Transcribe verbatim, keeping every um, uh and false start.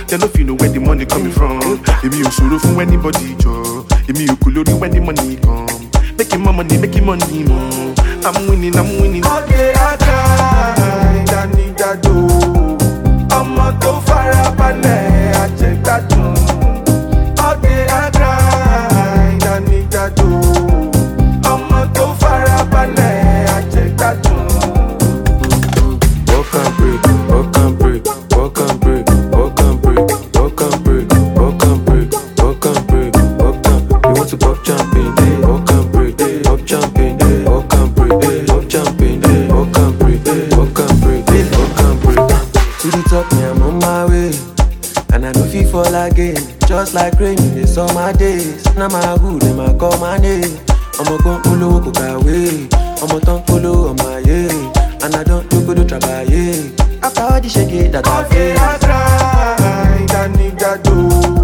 They know if you know where the money coming from. If you sorrow from anybody, Joe. If you cool when the money come. Making my money, making money more. I'm winning, I'm winning. Okay, I tried, I need that dough. I'm a to farabalẹ̀, I check that too. Okay, I tried, I need that dough. I'm a to farabalẹ̀, I check that too. Walk and break, walk and break, walk and break, walk and break, walk and break, walk and break, walk and break, walk and. You want to pop champagne? Walk and break, pop champagne, walk and break, pop champagne, walk and break, walk and break, walk and break. To the top, me I'm on my way, and I know fit fall again. Just like rain in the summer days. Now my hood, them I call my name. I'm a gun polo, go away. I'm a tongue polo on my yeah, and I don't do good trabaye. After all the shake it that I Okay, feel. I tried, I need that dough.